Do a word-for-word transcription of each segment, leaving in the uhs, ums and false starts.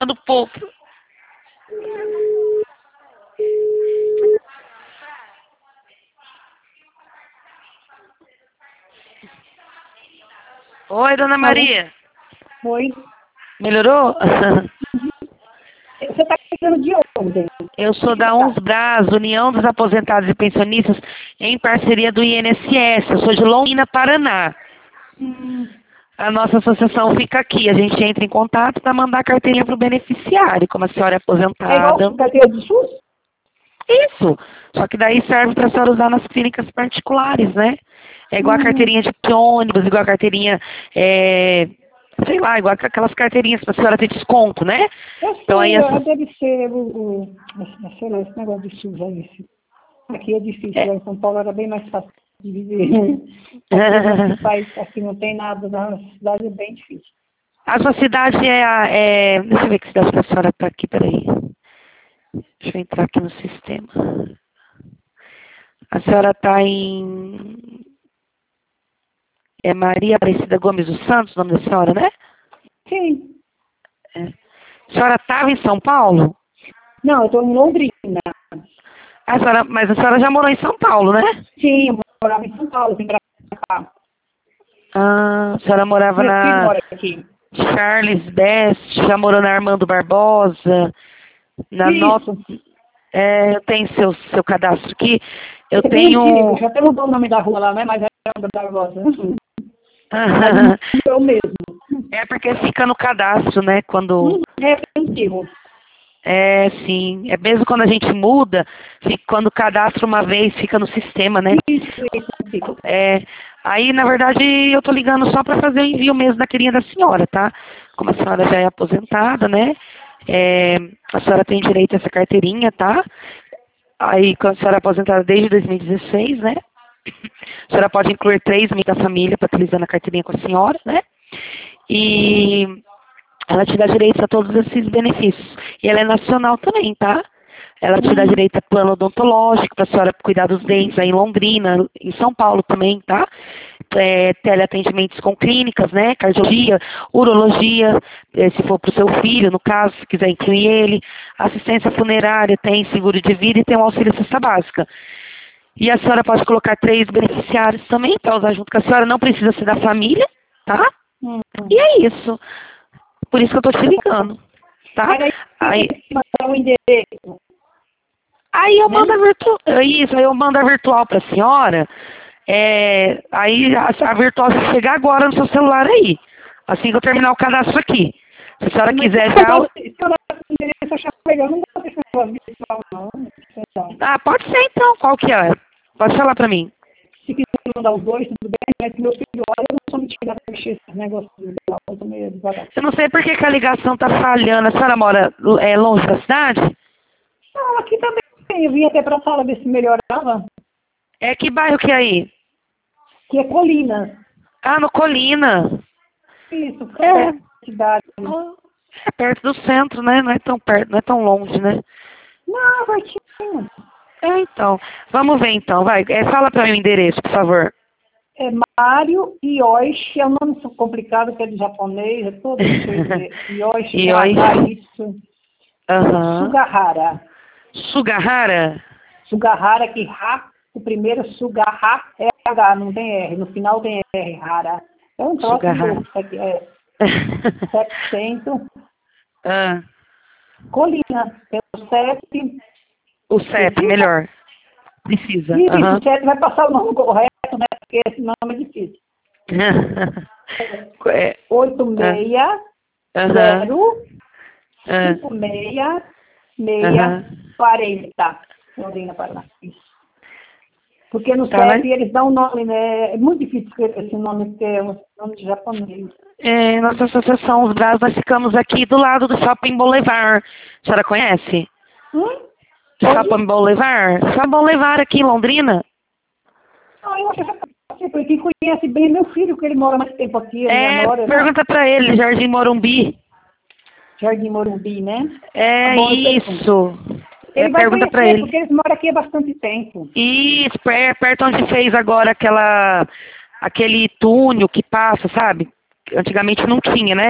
do povo. Oi, dona Maria. Oi. Melhorou? Você está ligando de onde? Eu sou da UNSBRAS, União dos Aposentados e Pensionistas, em parceria do I N S S. Eu sou de Londrina, Paraná. Hum. A nossa associação fica aqui. A gente entra em contato para mandar carteirinha para o beneficiário, como a senhora é É igual aposentada. carteira de SUS? Isso. Só que daí serve para a senhora usar nas clínicas particulares, né? É igual a Hum. carteirinha de ônibus, igual a carteirinha, é, sei lá, igual aquelas carteirinhas para a senhora ter desconto, né? Eu sei, Então aí ela essa, deve ser o, o sei lá, esse negócio de SUS aí. esse- Aqui é difícil, lá é, em São Paulo era bem mais fácil de viver. Aqui a gente faz, aqui não tem nada, na cidade é bem difícil. a sua cidade é, a- é, deixa eu ver que cidade que a senhora está aqui, peraí. Deixa eu entrar aqui no sistema. A senhora está em, é Maria Aparecida Gomes dos Santos, o nome da senhora, né? Sim. É. A senhora estava em São Paulo? Não, eu estou em Londrina. A senhora, mas a senhora já morou em São Paulo, né? Sim, eu morava em São Paulo, vim pra cá. Ah, a senhora morava Meu filho na mora aqui. Charles Best, já morou na Armando Barbosa, na Not... Isso. É, eu tenho seu, seu cadastro aqui. Eu É bem antigo, tenho... já até mudou o nome da rua lá, né? Mas é da Barbosa. Mas não é o mesmo. É porque fica no cadastro, né? Quando... Hum, É bem antigo. É, sim. É mesmo quando a gente muda, fica, quando cadastra uma vez, fica no sistema, né? Isso, isso, antigo. É, aí, na verdade, eu tô ligando só para fazer o envio mesmo da queria da senhora, tá? Como a senhora já é aposentada, né? É, a senhora tem direito a essa carteirinha, tá? Aí, quando a senhora é aposentada desde dois mil e dezesseis, né? A senhora pode incluir três membros da família para utilizar a carteirinha com a senhora, né? E ela te dá direito a todos esses benefícios. E ela é nacional também, tá? Ela te dá Hum, direito a plano odontológico para a senhora cuidar dos dentes aí em Londrina, em São Paulo também, tá? É, teleatendimentos com clínicas, né? Cardiologia, urologia, é, se for para o seu filho, no caso, se quiser incluir ele. Assistência funerária, tem seguro de vida e tem um auxílio cesta básica. E a senhora pode colocar três beneficiários também para usar junto com a senhora, não precisa ser da família, tá? hum. E é isso. Por isso que eu tô te ligando, tá? Peraí, Aí, mandar o endereço, aí eu né? mando a virtual, isso, aí eu mando a virtual pra senhora. É, aí a, a virtual vai chegar agora no seu celular aí. Assim que eu terminar o cadastro aqui. Se a senhora Mas quiser se eu já. dar se eu dar o endereço, achar legal, não gosto desse negócio virtual, não. Então, Ah, pode ser então, qual que é? Pode falar pra mim. se quiser mandar os dois, tudo bem, mas meu filho, olha, eu não sou muito chegada para mexer esse negócio virtual, eu tô meio devagar. Eu não sei por que, que a ligação tá falhando. A senhora mora é, longe da cidade? Não, aqui também, eu vim até para a sala ver se melhorava, É que bairro que é aí? que é Colinas. Ah, no Colina. Isso, fica É. perto da cidade. É perto do centro, né? Não é tão perto, não é tão longe, né? Não, pertinho. É, então. Vamos ver então, vai. É, fala pra mim o endereço, por favor. É Mário Ioshi, é um nome complicado, que é de japonês, é todo cheio de Ioshi, com H, Ioshi. isso. Aham. Sugahara. Sugahara? Sugahara, que Ha, o primeiro Sugahara é H, não tem R, no final tem R, Hara. É um troço Sugahara. louco, isso aqui é setecentos. Ah, Colina, é o sete. o C E P, Precisa? melhor. Precisa. Isso, Aham. o sete vai passar o nome correto, né? Porque esse nome é difícil. É, oito ah, seis Aham. zero Ah, cinco seis seis Aham. quarenta. Londrina, Paraná. Isso. Porque no Tá, né? C E P eles dão um nome, né? É muito difícil escrever esse nome, porque é um nome de japonês. É, nossa associação, os Braz, nós ficamos aqui do lado do Shopping Boulevard. A senhora conhece? Hum? Shopping Onde? Boulevard? Shopping Boulevard aqui em Londrina? Ah, eu acho que já porque quem conhece bem é meu filho, que ele mora mais tempo aqui, a minha É, nora, né? pergunta pra ele, Jardim Morumbi. Jardim Morumbi, né? Tá É bom, eu pergunto. isso. É, Ele vai pergunta pra conhecer, ele. porque eles moram aqui há bastante tempo. Isso, per- perto onde fez agora aquela, aquele túnel que passa, sabe? Antigamente não tinha, né?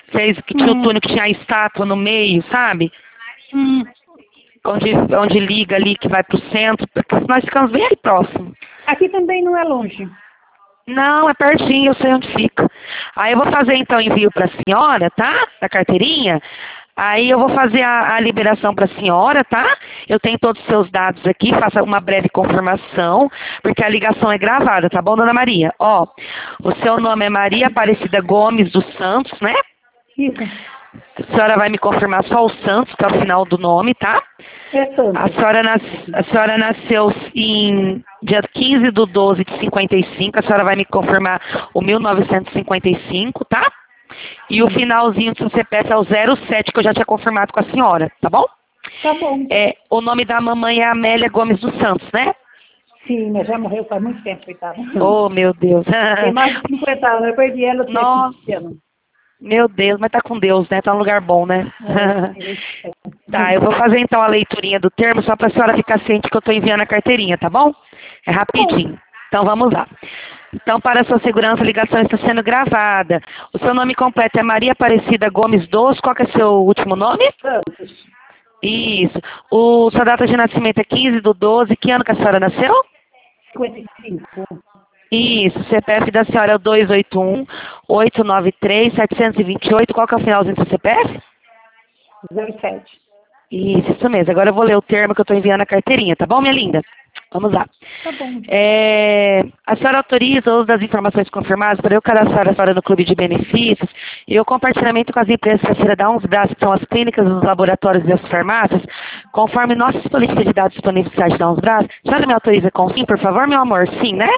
Fez que tinha o Hum. túnel que tinha a estátua no meio, sabe? Hum. Onde, onde liga ali, que vai pro centro, porque nós ficamos bem ali próximo. Aqui também não é longe. Não, é pertinho, eu sei onde fica. Aí eu vou fazer então envio para a senhora, tá? Da carteirinha. Aí eu vou fazer a, a liberação para a senhora, tá? Eu tenho todos os seus dados aqui, faça uma breve confirmação, porque a ligação é gravada, tá bom, dona Maria? Ó, o seu nome é Maria Aparecida Gomes dos Santos, né? Isso. A senhora vai me confirmar só o Santos, que é o final do nome, tá? É tanto. A senhora, nas, a senhora nasceu em dia quinze de doze de cinquenta e cinco, a senhora vai me confirmar o mil novecentos e cinquenta e cinco, tá? E o finalzinho do seu C P F é o zero sete, que eu já tinha confirmado com a senhora, tá bom? Tá bom. É, o nome da mamãe é Amélia Gomes dos Santos, né? Sim, mas já morreu faz muito tempo, coitada. Oh, meu Deus. Tem mais de cinquenta anos, eu perdi ela tinha Nossa. quinze anos. Meu Deus, mas tá com Deus, né? Tá num lugar bom, né? É. Tá, eu vou fazer então a leiturinha do termo, só pra senhora ficar ciente que eu tô enviando a carteirinha, tá bom? É rapidinho. Então vamos lá. Então, para a sua segurança, a ligação está sendo gravada. O seu nome completo é Maria Aparecida Gomes dos, qual que é seu último nome? Santos. Isso. O, sua data de nascimento é quinze do doze, que ano que a senhora nasceu? cinquenta e cinco. Isso, o C P F da senhora é o dois oito um, oito nove três, sete dois oito, qual que é o finalzinho do seu C P F? zero sete. Isso, isso mesmo. Agora eu vou ler o termo que eu estou enviando a carteirinha, tá bom, minha linda? Vamos lá. Tá bom. É, a senhora autoriza o uso das informações confirmadas para eu cadastrar a senhora no clube de benefícios e o compartilhamento com as empresas que a senhora dá uns braços, que são as clínicas, os laboratórios e as farmácias, conforme nossas políticas de dados disponíveis no site dá uns braços. A senhora me autoriza com sim, por favor, meu amor? Sim, né?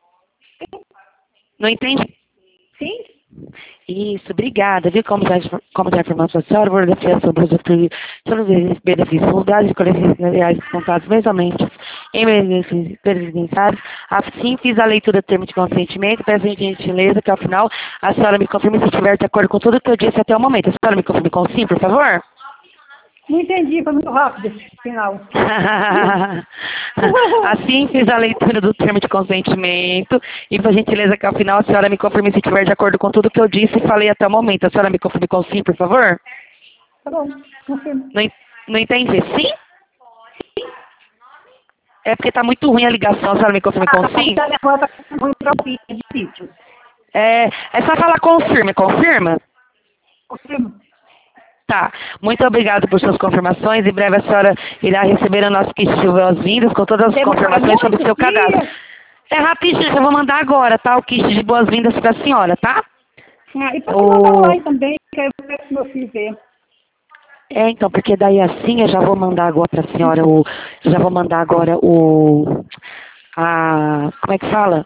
Não entendi? Sim? Isso, obrigada. Viu como já, como já informamos a senhora, vou defender sobre os sobre os benefícios, os dados de coleções reais contados mensalmente em benefícios previdenciários. Assim, fiz a leitura do termo de consentimento, peço de gentileza que ao final a senhora me confirme se estiver de acordo com tudo que eu disse até o momento. A senhora me confirme com sim, por favor? Não entendi, foi muito rápido esse final. Assim, fiz a leitura do termo de consentimento e, por gentileza, que ao final a senhora me confirme se estiver de acordo com tudo que eu disse e falei até o momento. A senhora me confirme com sim, por favor? Tá bom, confirmo. Não, en- não entendi. Sim? É porque tá muito ruim a ligação. A senhora me confirme com sim? A agora tá com muito propício, é difícil. É, é só falar confirme. Confirma? Confirmo. Tá. Muito obrigada por suas confirmações. Em breve a senhora irá receber o nosso kit de boas-vindas com todas as Demora confirmações sobre o seu muitos cadastro. dias. É rapidinho, eu vou mandar agora, tá? O kit de boas-vindas para a senhora, tá? Ah, e pode O- mandar online também, que aí eu ver se meu filho vê. É, então, porque daí assim eu já vou mandar agora para a senhora o. Eu já vou mandar agora o. A. Como é que fala?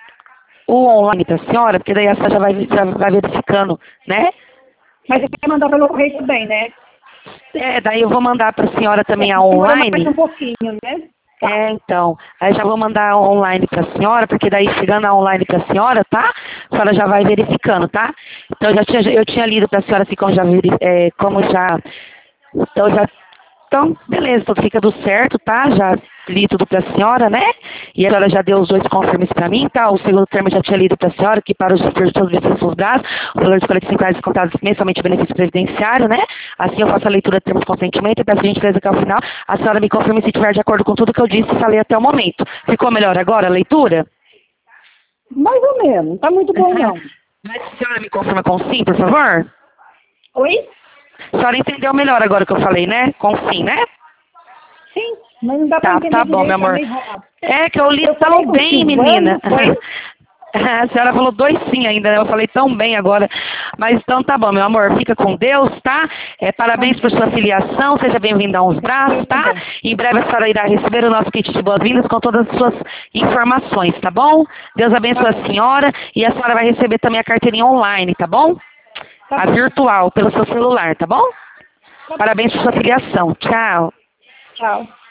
O online para a senhora, porque daí a senhora já vai, já vai verificando, né? Mas você quer mandar pelo correio também, né? É, daí eu vou mandar para a senhora também a Demora online. mais um pouquinho, né? É, então. Aí já vou mandar online para a senhora, porque daí chegando a online para a senhora, tá? A senhora já vai verificando, tá? Então eu já tinha, eu tinha lido para a senhora assim como já, veri- é, como já. Então já. Então, beleza, tudo fica do certo, tá? Já li tudo para a senhora, né? E a senhora já deu os dois confirmes para mim, tá? O segundo termo eu já tinha lido para a senhora, que para os todos os benefícios dados, o valor de quarenta e cinco reais descontados mensalmente benefício previdenciário, né? Assim eu faço a leitura do termo de consentimento e peço a gentileza que ao final a senhora me confirme se estiver de acordo com tudo que eu disse e falei até o momento. Ficou melhor agora a leitura? Mais ou menos, não tá muito bom não. Mas a senhora me confirma com sim, por favor? Oi? A senhora entendeu melhor agora o que eu falei, né? Com sim, né? Sim, mas não dá pra Tá, entender tá bom, meu direito, amor. é meio rápido. É que eu li Eu tão falei com bem, Silvana, menina. foi? A senhora falou dois sim ainda, né? Eu falei tão bem agora. Mas então tá bom, meu amor. Fica com Deus, tá? É, parabéns por sua filiação. Seja bem-vinda a uns braços, tá? Em breve a senhora irá receber o nosso kit de boas-vindas com todas as suas informações, tá bom? Deus abençoe a senhora. E a senhora vai receber também a carteirinha online, tá bom? Tá A bom. virtual, pelo seu celular, tá bom? Tá bom. Parabéns por sua filiação. Tchau. Tchau.